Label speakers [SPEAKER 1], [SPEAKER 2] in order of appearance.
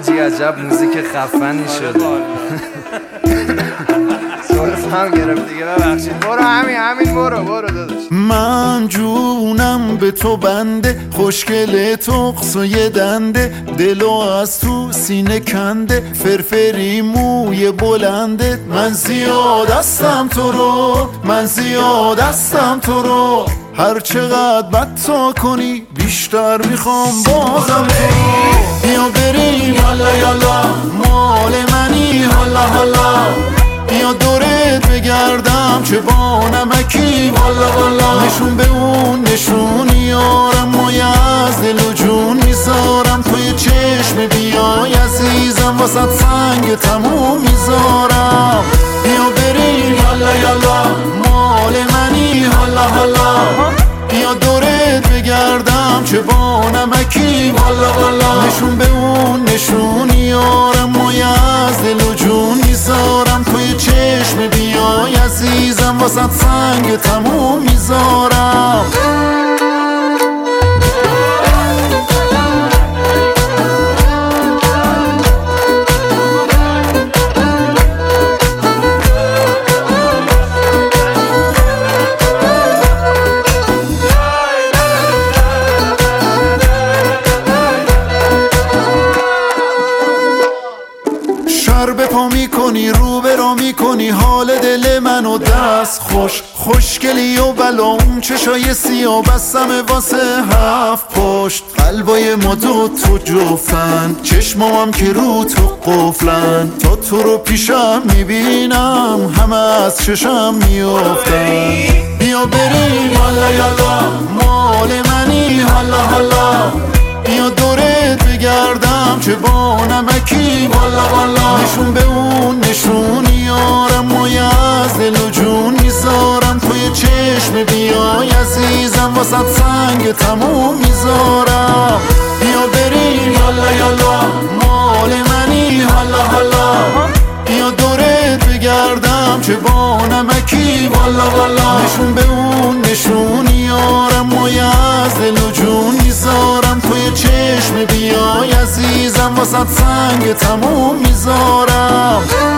[SPEAKER 1] حاجی عجب موزیک خفنی شده. سرفم گرفت دیگه، ببخشید. برو همین برو داداش.
[SPEAKER 2] من جونم به تو بنده، خوشگل تقص و یه دنده، دلو از تو سینه کنده، فرفری موی بلنده. من زیادستم تو رو، هر چقدر بد تا کنی بیشتر میخوام بازم تو رو. بیا بریم یالا مال منی حالا، بیا دورت بگردم چه با نمکی والا. نشون به اون نشونیارم، مایه از دل و جون میذارم، توی چشم بیای عزیزم واسه سنگ تموم میذارم. بیا بریم یالا مال منی حالا، بیا دورت بگردم چه با نمکی والا. نشون به اون نشونیارم، مایه از دل و جون میذارم، توی چشم بیای عزیزم واسه سنگ تموم میذارم. به پا میکنی رو به را میکنی، حال دل منو دست خوشگلی و بلام، چشای سیاه بستم واسه 7 پشت، قلبای ما تو جفتن، چشمام که رو تو قفلن، تا تو رو پیشم میبینم همه از چشم میافتن. بیا بریم یالا مال منی حالا، بیا دورت بگردم چه با نمکی والا. نشون به اون نشونیارم، مایه از دل و جون میذارم، توی چشم بیای عزیزم واسه سنگ تموم میذارم. بیا بریم یالا مال منی حالا، بیا دورت بگردم چه با نمکی والا. نشون به اون نشونیارم، مایه از دل و جون میذارم، توی چشم بیای عزیزم واسه سنگ تموم میذارم.